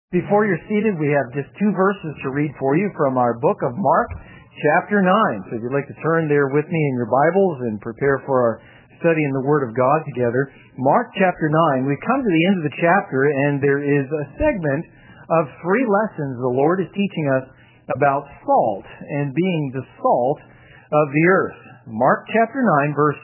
Before you're seated, we have just two verses to read for you from our book of Mark, chapter 9. So if you'd like to turn there with me in your Bibles and prepare for our study in the Word of God together. Mark chapter 9, we've come to the end of the chapter, and there is a segment of 3 lessons the Lord is teaching us about salt and being the salt of the earth. Mark chapter 9, verse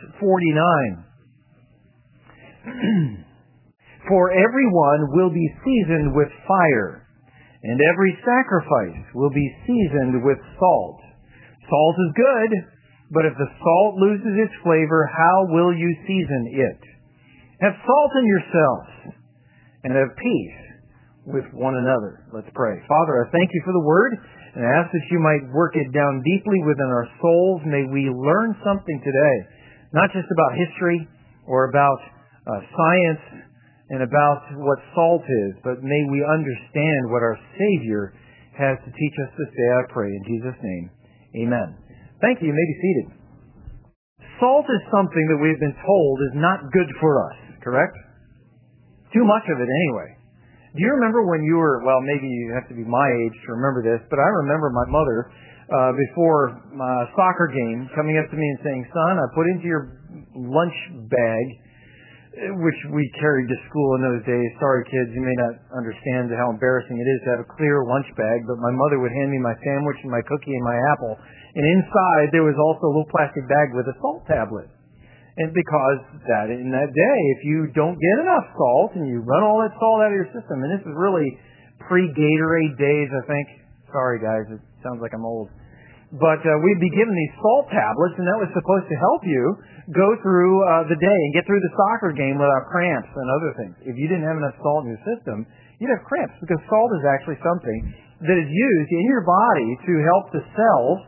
49. For everyone will be seasoned with fire, and every sacrifice will be seasoned with salt. Salt is good, but if the salt loses its flavor, how will you season it? Have salt in yourselves, and have peace with one another. Let's pray. Father, I thank you for the Word, and I ask that you might work it down deeply within our souls. May we learn something today, not just about history or about science, and about what salt is, but may we understand what our Savior has to teach us this day, I pray, in Jesus' name. Amen. Thank you. You may be seated. Salt is something that we've been told is not good for us, correct? Too much of it anyway. Do you remember when you were, well, maybe you have to be my age to remember this, but I remember my mother, before a soccer game, coming up to me and saying, "Son, I put into your lunch bag," which we carried to school in those days. Sorry, kids, you may not understand how embarrassing it is to have a clear lunch bag, but my mother would hand me my sandwich and my cookie and my apple, and inside there was also a little plastic bag with a salt tablet. And because that in that day, if you don't get enough salt and you run all that salt out of your system, and this is really pre-Gatorade days, I think. Sorry, guys, it sounds like I'm old. But we'd be given these salt tablets, and that was supposed to help you go through the day and get through the soccer game without cramps and other things. If you didn't have enough salt in your system, you'd have cramps, because salt is actually something that is used in your body to help the cells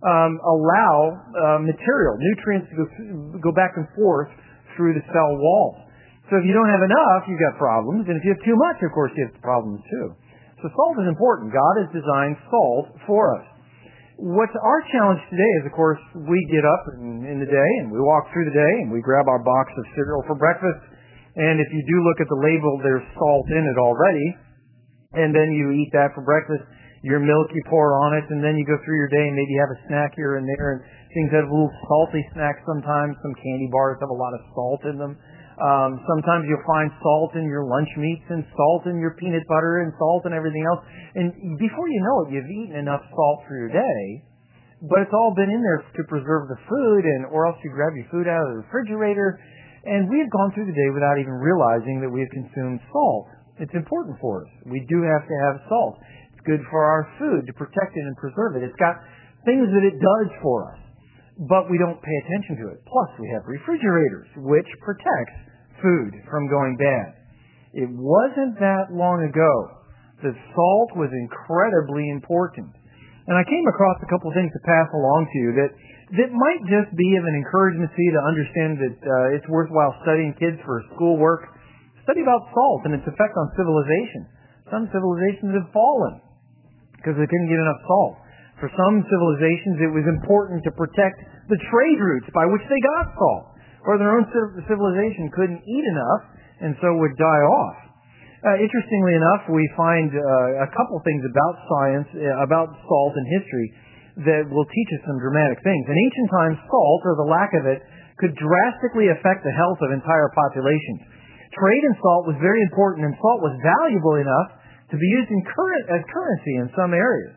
allow material, nutrients to go back and forth through the cell walls. So if you don't have enough, you've got problems, and if you have too much, of course, you have problems too. So salt is important. God has designed salt for us. What's our challenge today is, of course, we get up in the day and we walk through the day and we grab our box of cereal for breakfast. And if you do look at the label, there's salt in it already. And then you eat that for breakfast. Your milk you pour on it, and then you go through your day and maybe have a snack here and there. And things have a little salty snacks sometimes. Some candy bars have a lot of salt in them. Sometimes you'll find salt in your lunch meats and salt in your peanut butter and salt and everything else. And before you know it, you've eaten enough salt for your day, but it's all been in there to preserve the food, or else you grab your food out of the refrigerator. And we've gone through the day without even realizing that we've consumed salt. It's important for us. We do have to have salt. It's good for our food, to protect it and preserve it. It's got things that it does for us, but we don't pay attention to it. Plus, we have refrigerators, which protects food from going bad. It wasn't that long ago that salt was incredibly important. And I came across a couple of things to pass along to you that might just be of an encouragement to you to understand that it's worthwhile studying. Kids for schoolwork, study about salt and its effect on civilization. Some civilizations have fallen because they couldn't get enough salt. For some civilizations, it was important to protect the trade routes by which they got salt, or their own civilization couldn't eat enough and so would die off. Interestingly enough, we find a couple things about science, about salt and history, that will teach us some dramatic things. In ancient times, salt, or the lack of it, could drastically affect the health of entire populations. Trade in salt was very important, and salt was valuable enough to be used as currency in some areas.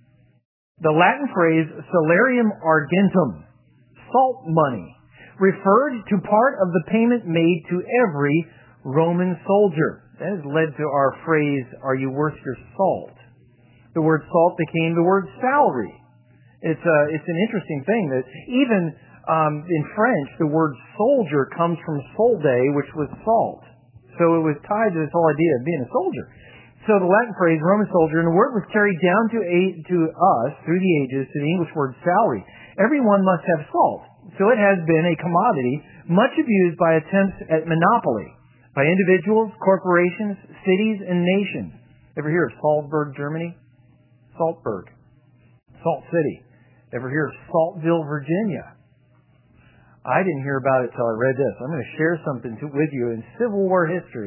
The Latin phrase salarium argentum, salt money, referred to part of the payment made to every Roman soldier. That has led to our phrase, "Are you worth your salt?" The word salt became the word salary. It's an interesting thing that even in French, the word soldier comes from solde, which was salt. So it was tied to this whole idea of being a soldier. So the Latin phrase, Roman soldier, and the word was carried down to us through the ages to the English word salary. Everyone must have salt. So it has been a commodity much abused by attempts at monopoly by individuals, corporations, cities, and nations. Ever hear of Salzburg, Germany? Salzburg. Salt City. Ever hear of Saltville, Virginia? I didn't hear about it until I read this. I'm going to share something with you in Civil War history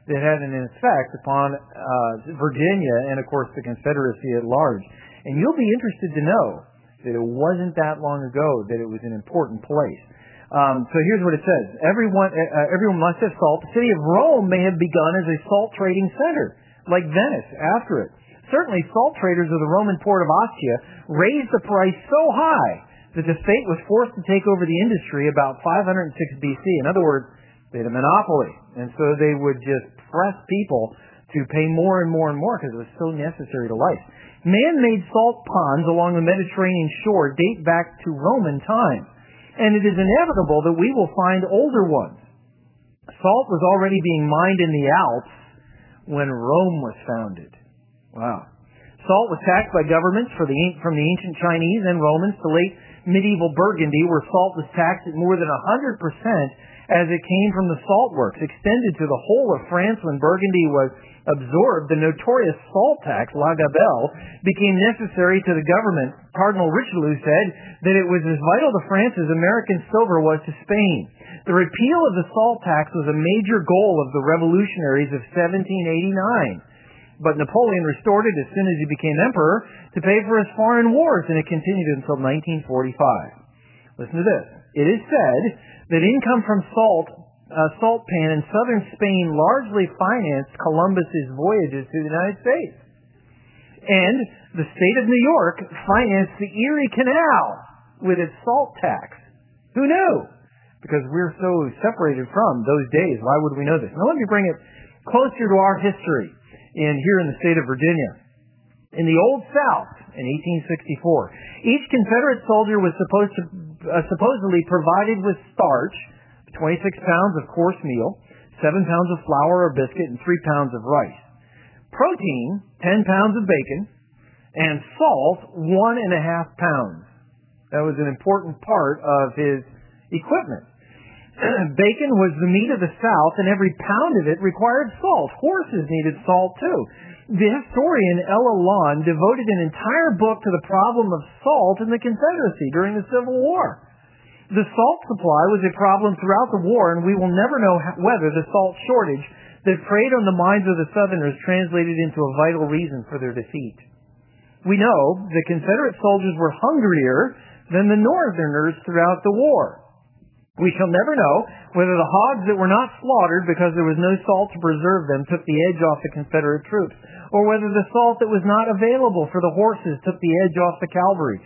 that had an effect upon Virginia and, of course, the Confederacy at large. And you'll be interested to know that it wasn't that long ago that it was an important place. So here's what it says. Everyone must have salt. The city of Rome may have begun as a salt trading center, like Venice after it. Certainly, salt traders of the Roman port of Ostia raised the price so high that the state was forced to take over the industry about 506 BC. In other words, they had a monopoly. And so they would just press people to pay more and more and more because it was so necessary to life. Man-made salt ponds along the Mediterranean shore date back to Roman times. And it is inevitable that we will find older ones. Salt was already being mined in the Alps when Rome was founded. Wow. Salt was taxed by governments from the ancient Chinese and Romans to late medieval Burgundy, where salt was taxed at more than 100% as it came from the salt works. Extended to the whole of France when Burgundy was absorbed, the notorious salt tax, la gabelle, became necessary to the government. Cardinal Richelieu said that it was as vital to France as American silver was to Spain. The repeal of the salt tax was a major goal of the revolutionaries of 1789. But Napoleon restored it as soon as he became emperor to pay for his foreign wars, and it continued until 1945. Listen to this. It is said that income from salt pan in southern Spain largely financed Columbus's voyages to the United States. And the state of New York financed the Erie Canal with its salt tax. Who knew? Because we're so separated from those days. Why would we know this? Now let me bring it closer to our history here in the state of Virginia. In the Old South, in 1864, each Confederate soldier was supposedly provided with starch, 26 pounds of coarse meal, 7 pounds of flour or biscuit, and 3 pounds of rice. Protein, 10 pounds of bacon, and salt, 1.5 pounds. That was an important part of his equipment. Bacon was the meat of the South, and every pound of it required salt. Horses needed salt, too. The historian Ella Lund devoted an entire book to the problem of salt in the Confederacy during the Civil War. The salt supply was a problem throughout the war, and we will never know whether the salt shortage that preyed on the minds of the Southerners translated into a vital reason for their defeat. We know the Confederate soldiers were hungrier than the Northerners throughout the war. We shall never know whether the hogs that were not slaughtered because there was no salt to preserve them took the edge off the Confederate troops, or whether the salt that was not available for the horses took the edge off the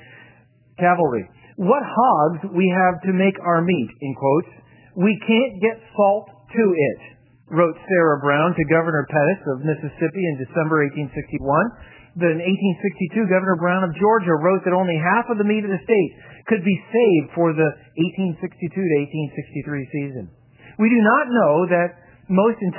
cavalry. What hogs we have to make our meat, in quotes. We can't get salt to it, wrote Sarah Brown to Governor Pettus of Mississippi in December 1861. In 1862, Governor Brown of Georgia wrote that only half of the meat of the state could be saved for the 1862 to 1863 season. We do not know that we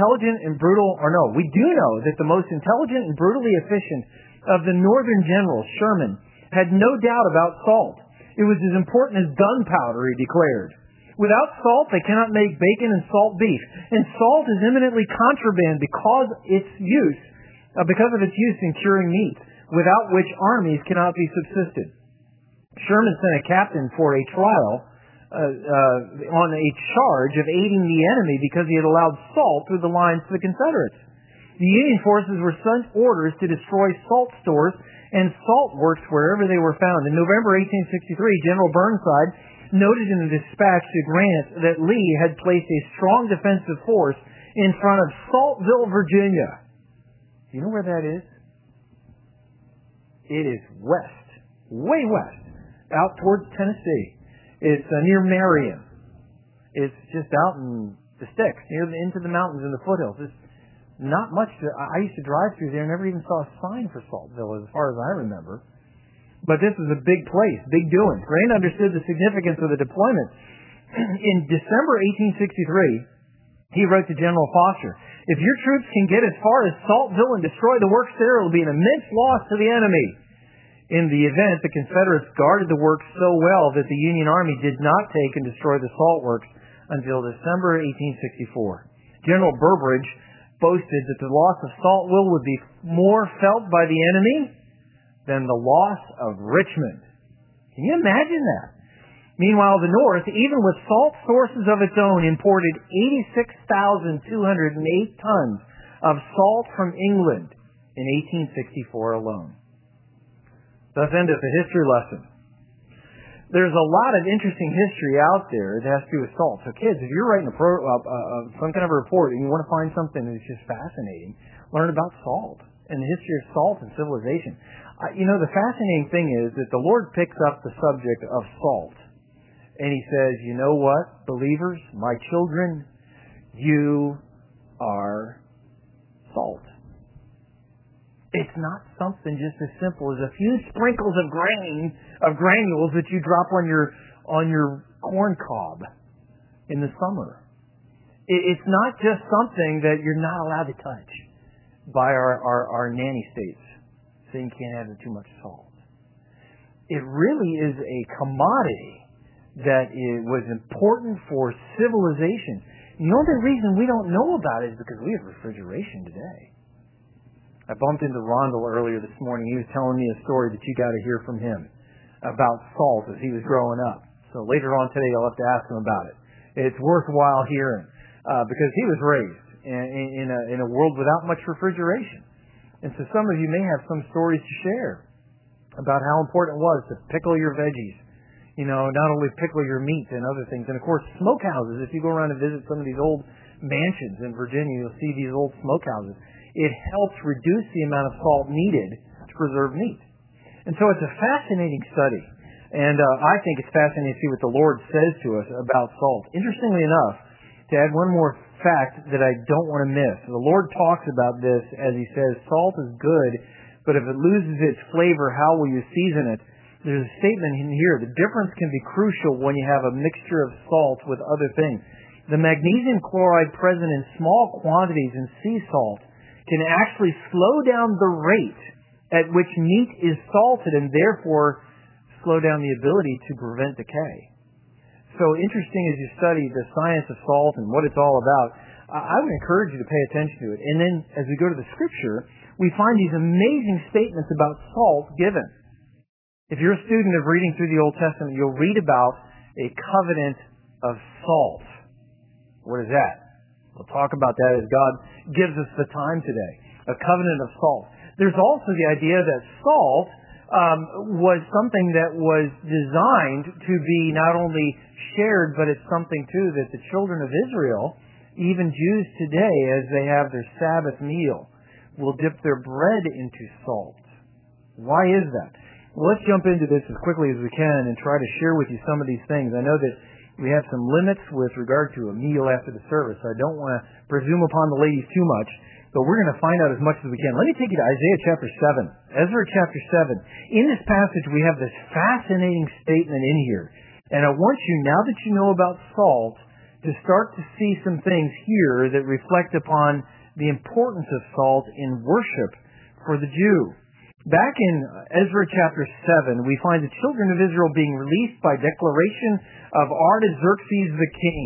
do know that the most intelligent and brutally efficient of the Northern generals, Sherman, had no doubt about salt. It was as important as gunpowder, he declared. Without salt, they cannot make bacon and salt beef. And salt is eminently contraband because of its use in curing meat, without which armies cannot be subsisted. Sherman sent a captain for a trial on a charge of aiding the enemy because he had allowed salt through the lines to the Confederates. The Union forces were sent orders to destroy salt stores and salt works wherever they were found. In November 1863, General Burnside noted in a dispatch to Grant that Lee had placed a strong defensive force in front of Saltville, Virginia. Do you know where that is? It is west, way west, out towards Tennessee. It's near Marion. It's just out in the sticks, into the mountains and the foothills. It's not much. I used to drive through there and never even saw a sign for Saltville as far as I remember. But this is a big place, big doings. Grant understood the significance of the deployment. In December 1863, he wrote to General Foster, "If your troops can get as far as Saltville and destroy the works there, it will be an immense loss to the enemy." In the event, the Confederates guarded the works so well that the Union Army did not take and destroy the salt works until December 1864. General Burbridge boasted that the loss of Saltville would be more felt by the enemy than the loss of Richmond. Can you imagine that? Meanwhile, the North, even with salt sources of its own, imported 86,208 tons of salt from England in 1864 alone. Thus endeth the history lesson. There's a lot of interesting history out there that has to do with salt. So kids, if you're writing some kind of a report and you want to find something that's just fascinating, learn about salt and the history of salt and civilization. The fascinating thing is that the Lord picks up the subject of salt and He says, you know what, believers, my children, you are salt. It's not something just as simple as a few sprinkles of granules that you drop on your corn cob in the summer. It's not just something that you're not allowed to touch by our nanny states, saying you can't have too much salt. It really is a commodity that was important for civilization. The only reason we don't know about it is because we have refrigeration today. I bumped into Rondell earlier this morning. He was telling me a story that you got to hear from him about salt as he was growing up. So later on today, I'll have to ask him about it. It's worthwhile hearing because he was raised in a world without much refrigeration. And so some of you may have some stories to share about how important it was to pickle your veggies. Not only pickle your meat and other things. And of course, smokehouses. If you go around and visit some of these old mansions in Virginia, you'll see these old smokehouses. It helps reduce the amount of salt needed to preserve meat. And so it's a fascinating study. And I think it's fascinating to see what the Lord says to us about salt. Interestingly enough, to add one more fact that I don't want to miss, the Lord talks about this as He says, salt is good, but if it loses its flavor, how will you season it? There's a statement in here, the difference can be crucial when you have a mixture of salt with other things. The magnesium chloride present in small quantities in sea salt can actually slow down the rate at which meat is salted and therefore slow down the ability to prevent decay. So interesting as you study the science of salt and what it's all about, I would encourage you to pay attention to it. And then as we go to the Scripture, we find these amazing statements about salt given. If you're a student of reading through the Old Testament, you'll read about a covenant of salt. What is that? We'll talk about that as God gives us the time today. A covenant of salt. There's also the idea that salt was something that was designed to be not only shared, but it's something too that the children of Israel, even Jews today, as they have their Sabbath meal, will dip their bread into salt. Why is that? Well, let's jump into this as quickly as we can and try to share with you some of these things. I know that we have some limits with regard to a meal after the service, so I don't want to presume upon the ladies too much, but we're going to find out as much as we can. Let me take you to Isaiah chapter 7. Ezra chapter 7. In this passage, we have this fascinating statement in here. And I want you, now that you know about salt, to start to see some things here that reflect upon the importance of salt in worship for the Jew. Back in Ezra chapter 7, we find the children of Israel being released by declaration of Artaxerxes the king.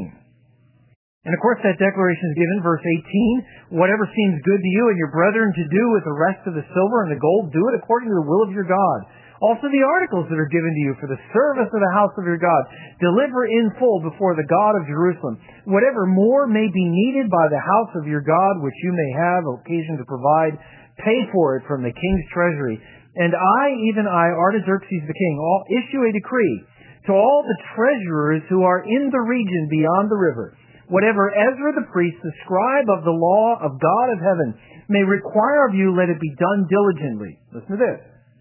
And of course that declaration is given, verse 18, whatever seems good to you and your brethren to do with the rest of the silver and the gold, do it according to the will of your God. Also the articles that are given to you for the service of the house of your God, deliver in full before the God of Jerusalem. Whatever more may be needed by the house of your God, which you may have occasion to provide, pay for it from the king's treasury. And I, even I, Artaxerxes the king, issue a decree to all the treasurers who are in the region beyond the river. Whatever Ezra the priest, the scribe of the law of God of heaven, may require of you, let it be done diligently. Listen to this.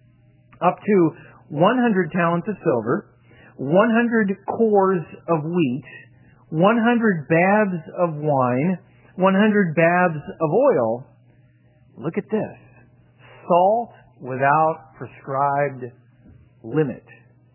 Up to 100 talents of silver, 100 cores of wheat, 100 baths of wine, 100 baths of oil. Look at this. Salt without prescribed limit.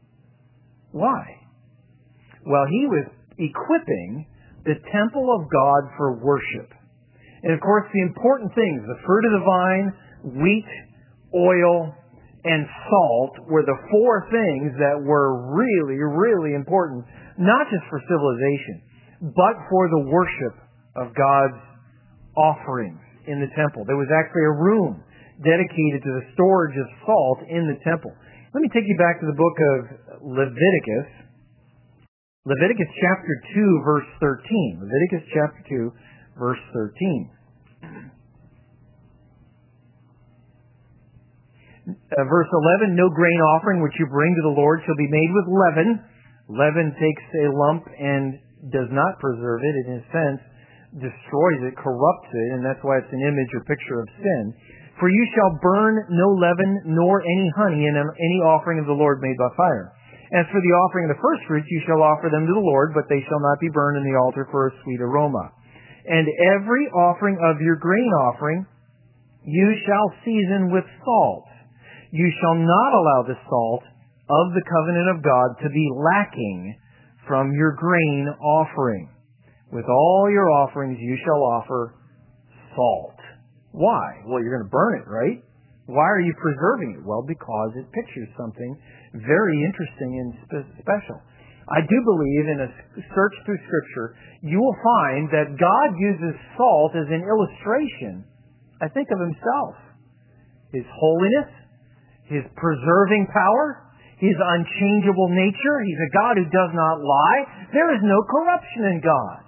Why? Well, he was equipping the temple of God for worship. And of course, the important things, the fruit of the vine, wheat, oil, and salt were the four things that were really, really important, not just for civilization, but for the worship of God's offerings in the temple. There was actually a room dedicated to the storage of salt in the temple. Let me take you back to the book of Leviticus. Leviticus chapter 2, verse 13. Leviticus chapter 2, verse 13. Verse 11, no grain offering which you bring to the Lord shall be made with leaven. Leaven takes a lump and does not preserve it. In a sense, destroys it, corrupts it, and that's why it's an image or picture of sin. For you shall burn no leaven nor any honey in any offering of the Lord made by fire. As for the offering of the first fruits, you shall offer them to the Lord, but they shall not be burned in the altar for a sweet aroma. And every offering of your grain offering you shall season with salt. You shall not allow the salt of the covenant of God to be lacking from your grain offering. With all your offerings you shall offer salt. Why? Well, you're going to burn it, right? Why are you preserving it? Well, because it pictures something very interesting and special. I do believe in a search through Scripture, you will find that God uses salt as an illustration, I think, of Himself. His holiness, His preserving power, His unchangeable nature. He's a God who does not lie. There is no corruption in God.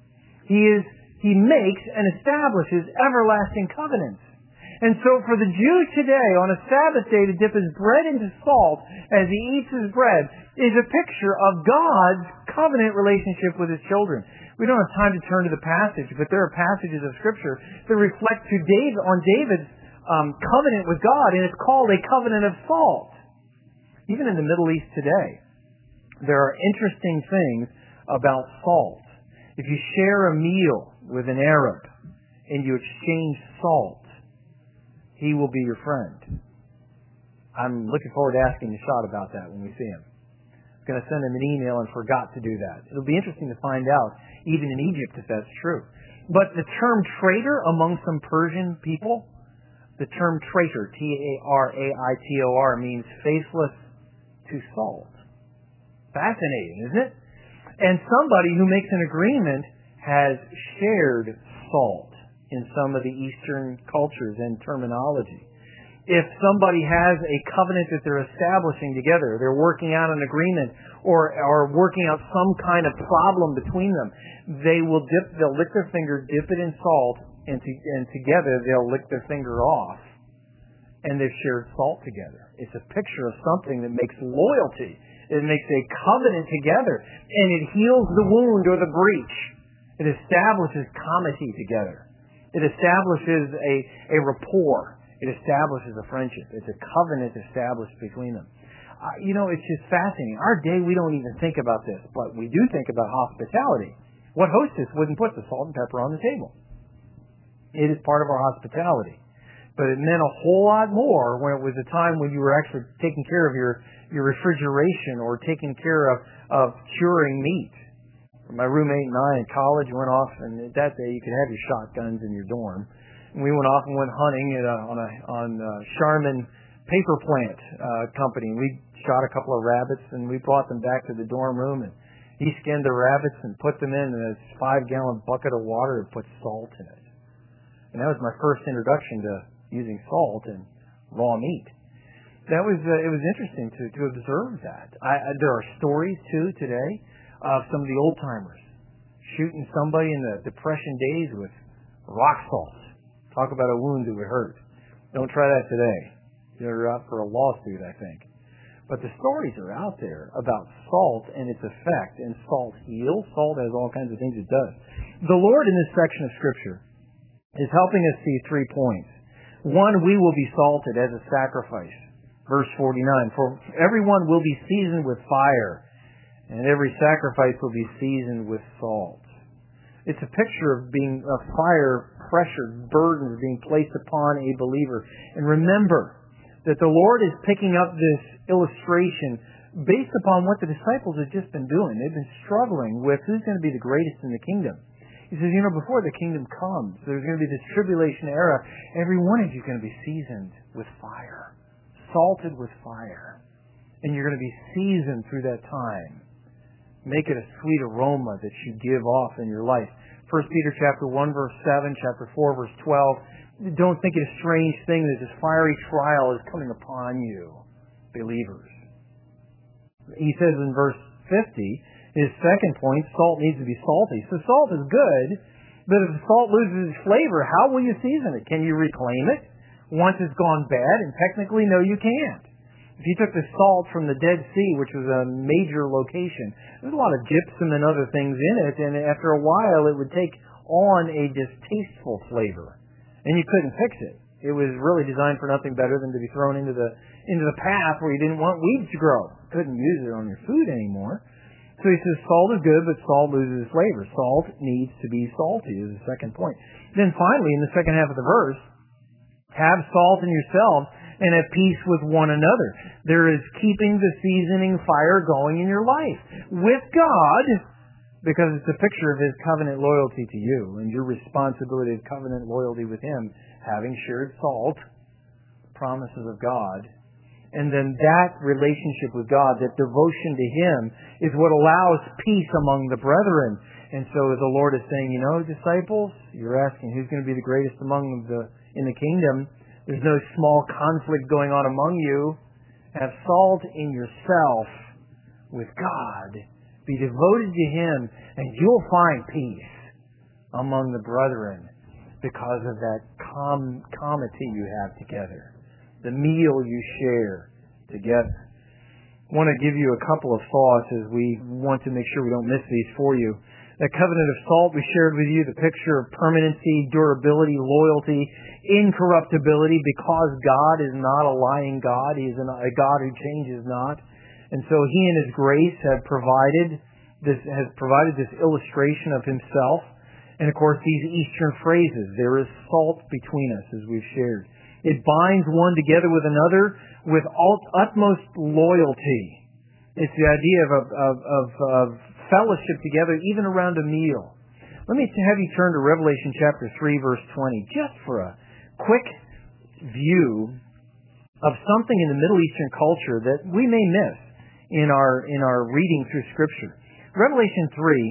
He makes and establishes everlasting covenants. And so for the Jew today, on a Sabbath day, to dip his bread into salt as he eats his bread is a picture of God's covenant relationship with His children. We don't have time to turn to the passage, but there are passages of Scripture that reflect on David's covenant with God, and it's called a covenant of salt. Even in the Middle East today, there are interesting things about salt. If you share a meal with an Arab and you exchange salt, he will be your friend. I'm looking forward to asking Nishad about that when we see him. I was going to send him an email and forgot to do that. It'll be interesting to find out, even in Egypt, if that's true. But the term traitor among some Persian people, the term traitor, T-A-R-A-I-T-O-R, means faithless to salt. Fascinating, isn't it? And somebody who makes an agreement has shared salt in some of the Eastern cultures and terminology. If somebody has a covenant that they're establishing together, they're working out an agreement or working out some kind of problem between them, they'll lick their finger, dip it in salt, and together they'll lick their finger off. And they've shared salt together. It's a picture of something that makes loyalty. It makes a covenant together. And it heals the wound or the breach. It establishes comity together. It establishes a rapport. It establishes a friendship. It's a covenant established between them. It's just fascinating. Our day, we don't even think about this, but we do think about hospitality. What hostess wouldn't put the salt and pepper on the table? It is part of our hospitality. But it meant a whole lot more when it was a time when you were actually taking care of your refrigeration or taking care of curing meat. My roommate and I in college went off, and that day you could have your shotguns in your dorm. And we went off and went hunting on Charmin paper plant company. We shot a couple of rabbits, and we brought them back to the dorm room, and he skinned the rabbits and put them in a 5-gallon bucket of water and put salt in it. And that was my first introduction to using salt and raw meat. It was interesting to observe that. There are stories too today of some of the old timers shooting somebody in the Depression days with rock salt. Talk about a wound that would hurt. Don't try that today. You're out for a lawsuit, I think. But the stories are out there about salt and its effect. And salt heals. Salt has all kinds of things it does. The Lord in this section of Scripture is helping us see 3 points. One, we will be salted as a sacrifice. Verse 49, for everyone will be seasoned with fire, and every sacrifice will be seasoned with salt. It's a picture of fire pressure, burdens being placed upon a believer. And remember that the Lord is picking up this illustration based upon what the disciples have just been doing. They've been struggling with who's going to be the greatest in the kingdom. He says, before the kingdom comes, there's going to be this tribulation era. Every one of you is going to be seasoned with fire, salted with fire. And you're going to be seasoned through that time. Make it a sweet aroma that you give off in your life. 1 Peter chapter 1, verse 7, chapter 4, verse 12. Don't think it a strange thing that this fiery trial is coming upon you, believers. He says in verse 50, his second point, salt needs to be salty. So salt is good, but if the salt loses its flavor, how will you season it? Can you reclaim it? once it's gone bad? And technically, no, you can't. If you took the salt from the Dead Sea, which was a major location, there's a lot of gypsum and other things in it, and after a while it would take on a distasteful flavor, and you couldn't fix it. It was really designed for nothing better than to be thrown into the path where you didn't want weeds to grow. Couldn't use it on your food anymore. So he says salt is good, but salt loses its flavor. Salt needs to be salty is the second point. Then finally, in the second half of the verse, have salt in yourselves and have peace with one another. There is keeping the seasoning fire going in your life with God, because it's a picture of His covenant loyalty to you and your responsibility of covenant loyalty with Him, having shared salt, promises of God. And then that relationship with God, that devotion to Him, is what allows peace among the brethren. And so the Lord is saying, disciples, you're asking who's going to be the greatest in the kingdom. There's no small conflict going on among you. Have salt in yourself with God. Be devoted to Him, and you'll find peace among the brethren because of that comity you have together. The meal you share together. I want to give you a couple of thoughts as we want to make sure we don't miss these for you. The covenant of salt we shared with you, the picture of permanency, durability, loyalty, incorruptibility, because God is not a lying God. He is a God who changes not. And so He in His grace has provided this illustration of Himself. And of course these Eastern phrases, there is salt between us, as we've shared. It binds one together with another with utmost loyalty. It's the idea of fellowship together, even around a meal. Let me have you turn to Revelation chapter 3, verse 20, just for a quick view of something in the Middle Eastern culture that we may miss in our reading through Scripture. Revelation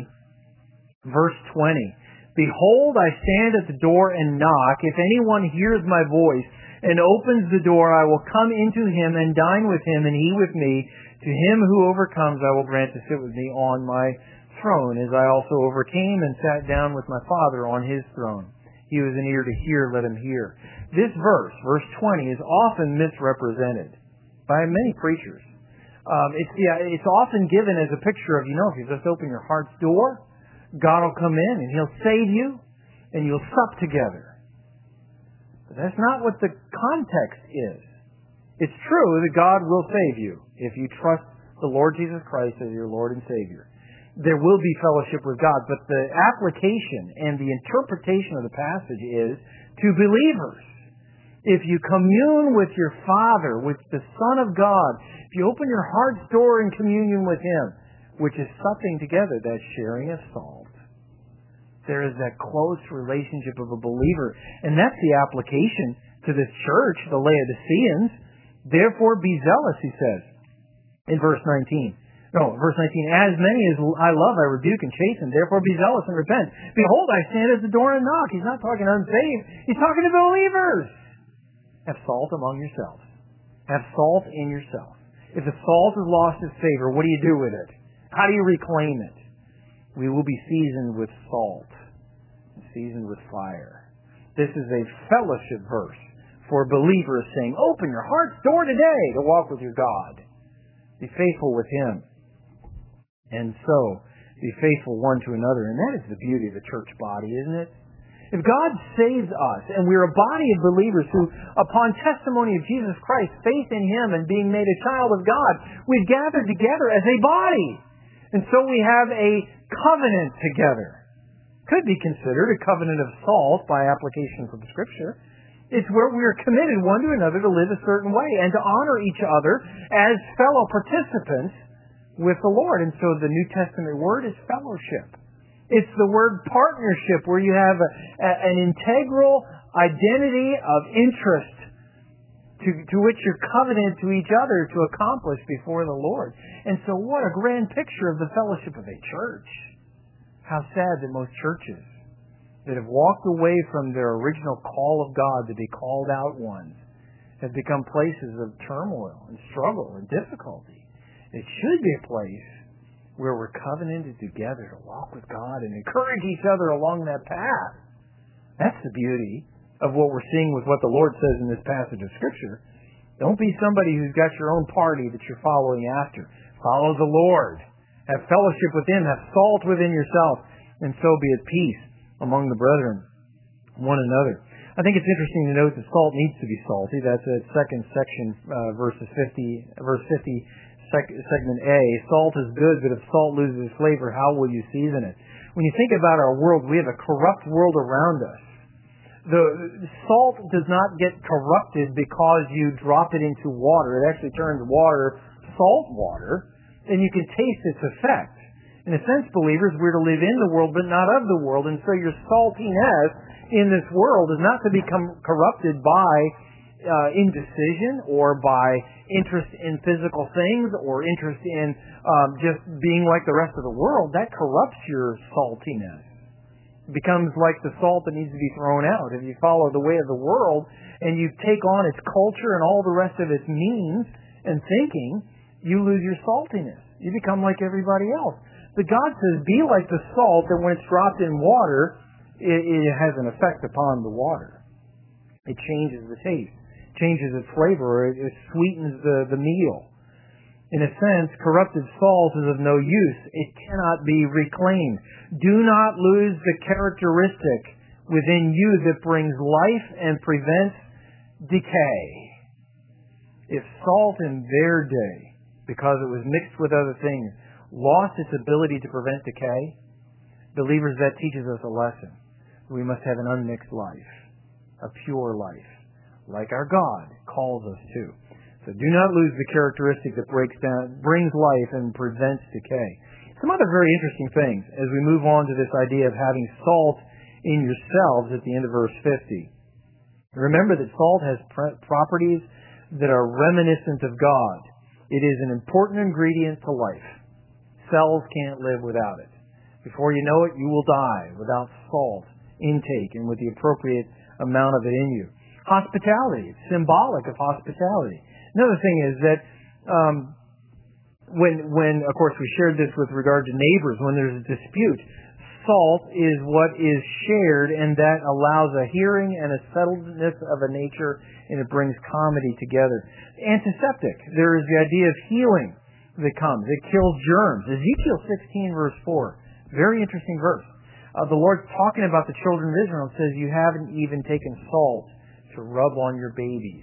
3, verse 20. Behold, I stand at the door and knock. If anyone hears my voice and opens the door, I will come into him and dine with him, and he with me. To him who overcomes, I will grant to sit with me on my throne, as I also overcame and sat down with my Father on His throne. He who has an ear to hear, let him hear. This verse, verse 20, is often misrepresented by many preachers. It's often given as a picture of, if you just open your heart's door, God will come in and He'll save you, and you'll sup together. But that's not what the context is. It's true that God will save you if you trust the Lord Jesus Christ as your Lord and Savior. There will be fellowship with God, but the application and the interpretation of the passage is to believers. If you commune with your Father, with the Son of God, if you open your heart's door in communion with Him, which is supping together, that's sharing of salt. There is that close relationship of a believer, and that's the application to this church, the Laodiceans. Therefore be zealous, he says, in verse 19. Verse 19, as many as I love, I rebuke and chasten. Therefore be zealous and repent. Behold, I stand at the door and knock. He's not talking to unsaved. He's talking to believers. Have salt among yourselves. Have salt in yourself. If the salt has lost its savor, what do you do with it? How do you reclaim it? We will be seasoned with salt, seasoned with fire. This is a fellowship verse for believers, saying, open your heart's door today to walk with your God. Be faithful with Him. And so, be faithful one to another. And that is the beauty of the church body, isn't it? If God saves us, and we're a body of believers who, upon testimony of Jesus Christ, faith in Him and being made a child of God, we've gathered together as a body. And so we have a covenant together. Could be considered a covenant of salt by application from Scripture. It's where we are committed one to another to live a certain way and to honor each other as fellow participants with the Lord. And so the New Testament word is fellowship. It's the word partnership, where you have an integral identity of interest to which you're covenanted to each other to accomplish before the Lord. And so what a grand picture of the fellowship of a church. How sad that most churches that have walked away from their original call of God to be called out ones have become places of turmoil and struggle and difficulty. It should be a place where we're covenanted together to walk with God and encourage each other along that path. That's the beauty of what we're seeing with what the Lord says in this passage of Scripture. Don't be somebody who's got your own party that you're following after. Follow the Lord. Have fellowship with Him. Have salt within yourself. And so be at peace among the brethren, one another. I think it's interesting to note that salt needs to be salty. That's the second section, verse 50, segment A. Salt is good, but if salt loses its flavor, how will you season it? When you think about our world, we have a corrupt world around us. The salt does not get corrupted because you drop it into water. It actually turns water salt water, and you can taste its effect. In a sense, believers, we're to live in the world, but not of the world, and so your saltiness in this world is not to become corrupted by indecision or by interest in physical things or interest in just being like the rest of the world. That corrupts your saltiness. It becomes like the salt that needs to be thrown out. If you follow the way of the world and you take on its culture and all the rest of its means and thinking, you lose your saltiness. You become like everybody else. But God says, be like the salt that when it's dropped in water, it has an effect upon the water. It changes the taste, changes its flavor, it sweetens the meal. In a sense, corrupted salt is of no use. It cannot be reclaimed. Do not lose the characteristic within you that brings life and prevents decay. If salt in their day, because it was mixed with other things, lost its ability to prevent decay, believers, that teaches us a lesson. We must have an unmixed life, a pure life, like our God calls us to. So do not lose the characteristic that brings life and prevents decay. Some other very interesting things as we move on to this idea of having salt in yourselves at the end of verse 50. Remember that salt has properties that are reminiscent of God. It is an important ingredient to life. Cells can't live without it. Before you know it, you will die without salt intake and with the appropriate amount of it in you. Hospitality. It's symbolic of hospitality. Another thing is that when of course we shared this with regard to neighbors, when there's a dispute, salt is what is shared, and that allows a hearing and a settledness of a nature, and it brings comedy together. Antiseptic. There is the idea of healing that comes. It kills germs. Ezekiel 16 verse 4. Very interesting verse. The Lord's talking about the children of Israel and says, you haven't even taken salt to rub on your babies.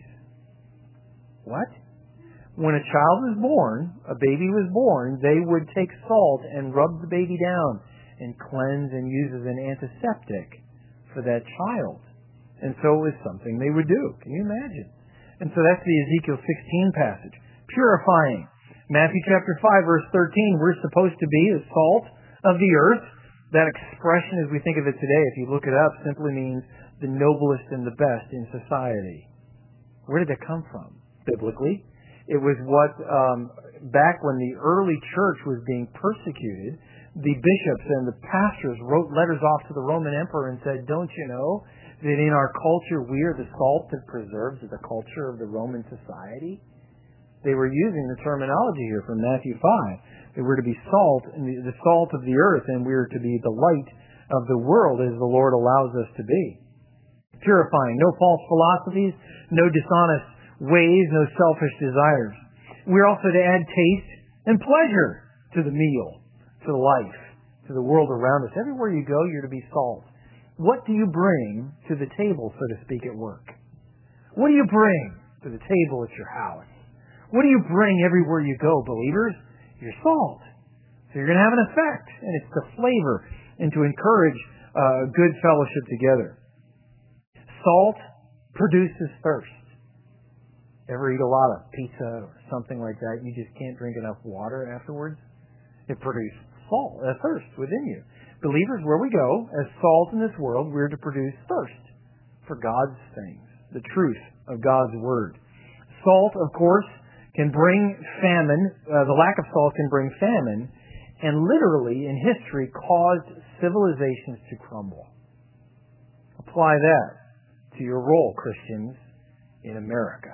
What? When a child was born, a baby was born, they would take salt and rub the baby down and cleanse and use as an antiseptic for that child. And so it was something they would do. Can you imagine? And so that's the Ezekiel 16 passage. Purifying. Matthew chapter 5 verse 13, we're supposed to be the salt of the earth. That expression, as we think of it today, if you look it up, simply means the noblest and the best in society. Where did that come from? Biblically, it was what, back when the early church was being persecuted, the bishops and the pastors wrote letters off to the Roman emperor and said, don't you know that in our culture we are the salt that preserves the culture of the Roman society? They were using the terminology here from Matthew 5. That we're to be salt, and the salt of the earth, and we're to be the light of the world as the Lord allows us to be. Purifying. No false philosophies, no dishonest ways, no selfish desires. We're also to add taste and pleasure to the meal, to the life, to the world around us. Everywhere you go, you're to be salt. What do you bring to the table, so to speak, at work? What do you bring to the table at your house? What do you bring everywhere you go, believers? Your salt. So you're going to have an effect, and it's to flavor and to encourage good fellowship together. Salt produces thirst. Ever eat a lot of pizza or something like that? You just can't drink enough water afterwards? It produces salt, thirst within you. Believers, where we go, as salt in this world, we're to produce thirst for God's things, the truth of God's Word. Salt, of course, can bring famine. The lack of salt can bring famine, and literally, in history, caused civilizations to crumble. Apply that to your role, Christians, in America.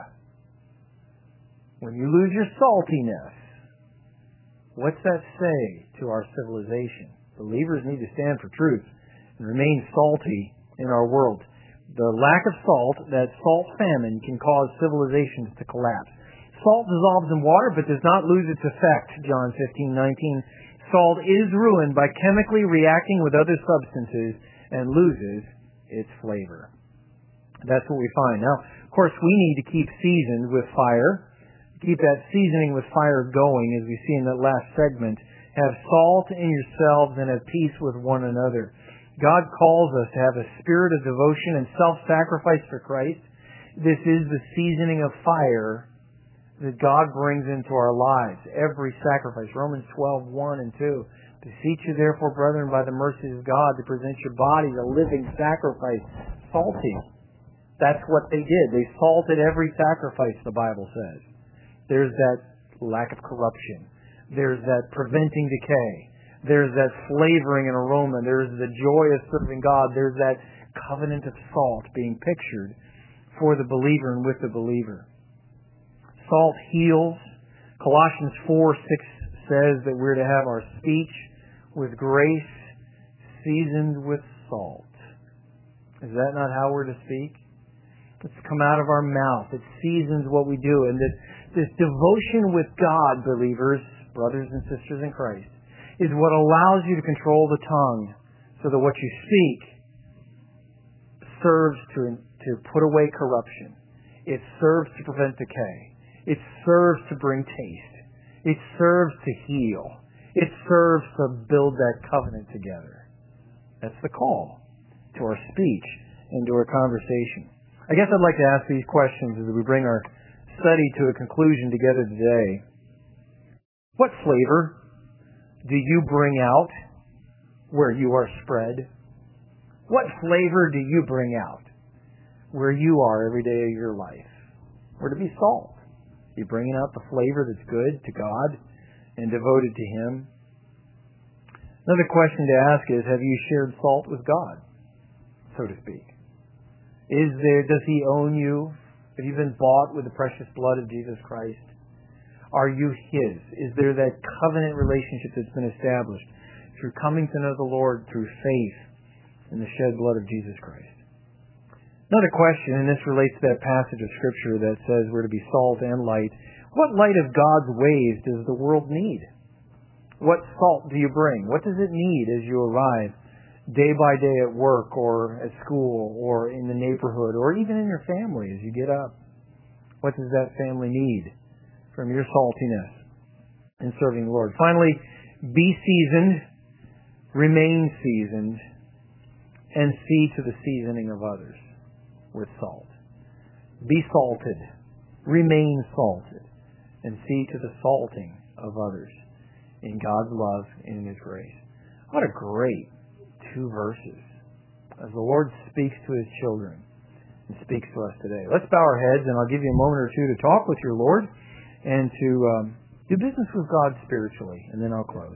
When you lose your saltiness, what's that say to our civilization? Believers need to stand for truth and remain salty in our world. The lack of salt, that salt famine, can cause civilizations to collapse. Salt dissolves in water but does not lose its effect, John 15:19. Salt is ruined by chemically reacting with other substances and loses its flavor. That's what we find. Now, of course, we need to keep seasoned with fire. Keep that seasoning with fire going, as we see in that last segment. Have salt in yourselves and have peace with one another. God calls us to have a spirit of devotion and self-sacrifice for Christ. This is the seasoning of fire that God brings into our lives. Every sacrifice. Romans 12:1 and 2. Beseech you therefore, brethren, by the mercies of God, to present your bodies a living sacrifice, salty. That's what they did. They salted every sacrifice, the Bible says. There's that lack of corruption. There's that preventing decay. There's that flavoring and aroma. There's the joy of serving God. There's that covenant of salt being pictured for the believer and with the believer. Salt heals. Colossians 4:6 says that we're to have our speech with grace seasoned with salt. Is that not how we're to speak? It's come out of our mouth. It seasons what we do. And this devotion with God, believers, brothers and sisters in Christ, is what allows you to control the tongue so that what you speak serves to put away corruption. It serves to prevent decay. It serves to bring taste. It serves to heal. It serves to build that covenant together. That's the call to our speech and to our conversation. I guess I'd like to ask these questions as we bring our study to a conclusion together today. What flavor do you bring out where you are spread? What flavor do you bring out where you are every day of your life? We're to be salt. You're bringing out the flavor that's good to God and devoted to Him. Another question to ask is, have you shared salt with God, so to speak? Does He own you? Have you been bought with the precious blood of Jesus Christ? Are you His? Is there that covenant relationship that's been established through coming to know the Lord through faith in the shed blood of Jesus Christ? Another question, and this relates to that passage of Scripture that says we're to be salt and light. What light of God's ways does the world need? What salt do you bring? What does it need as you arrive day by day at work or at school or in the neighborhood or even in your family as you get up? What does that family need from your saltiness in serving the Lord? Finally, be seasoned, remain seasoned, and see to the seasoning of others with salt. Be salted, remain salted, and see to the salting of others in God's love and in His grace. What a great 2 verses as the Lord speaks to His children and speaks to us today. Let's bow our heads, and I'll give you a moment or two to talk with your Lord and to do business with God spiritually, and then I'll close.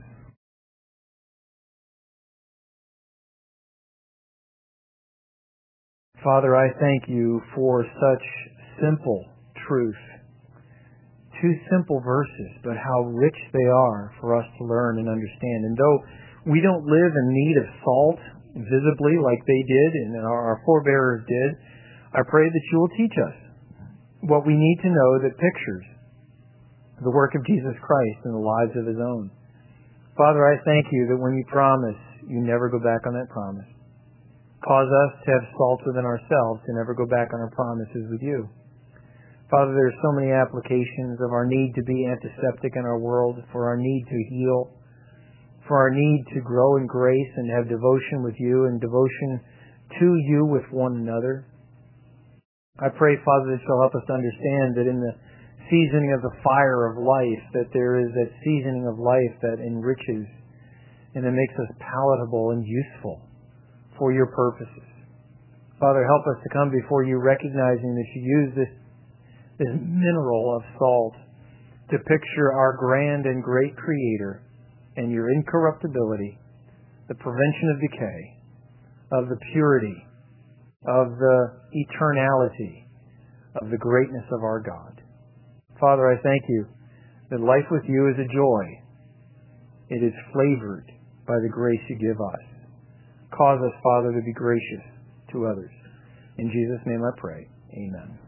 Father, I thank you for such simple truth. 2 simple verses, but how rich they are for us to learn and understand. And though we don't live in need of salt visibly like they did and our forebears did, I pray that you will teach us what we need to know that pictures the work of Jesus Christ in the lives of His own. Father, I thank you that when you promise, you never go back on that promise. Cause us to have salt within ourselves to never go back on our promises with you. Father, there are so many applications of our need to be antiseptic in our world, for our need to heal, for our need to grow in grace and have devotion with you and devotion to you with one another. I pray, Father, that you'll help us to understand that in the seasoning of the fire of life, that there is that seasoning of life that enriches and that makes us palatable and useful for your purposes. Father, help us to come before you recognizing that you use this mineral of salt to picture our grand and great Creator and your incorruptibility, the prevention of decay, of the purity, of the eternality, of the greatness of our God. Father, I thank you that life with you is a joy. It is flavored by the grace you give us. Cause us, Father, to be gracious to others. In Jesus' name I pray. Amen.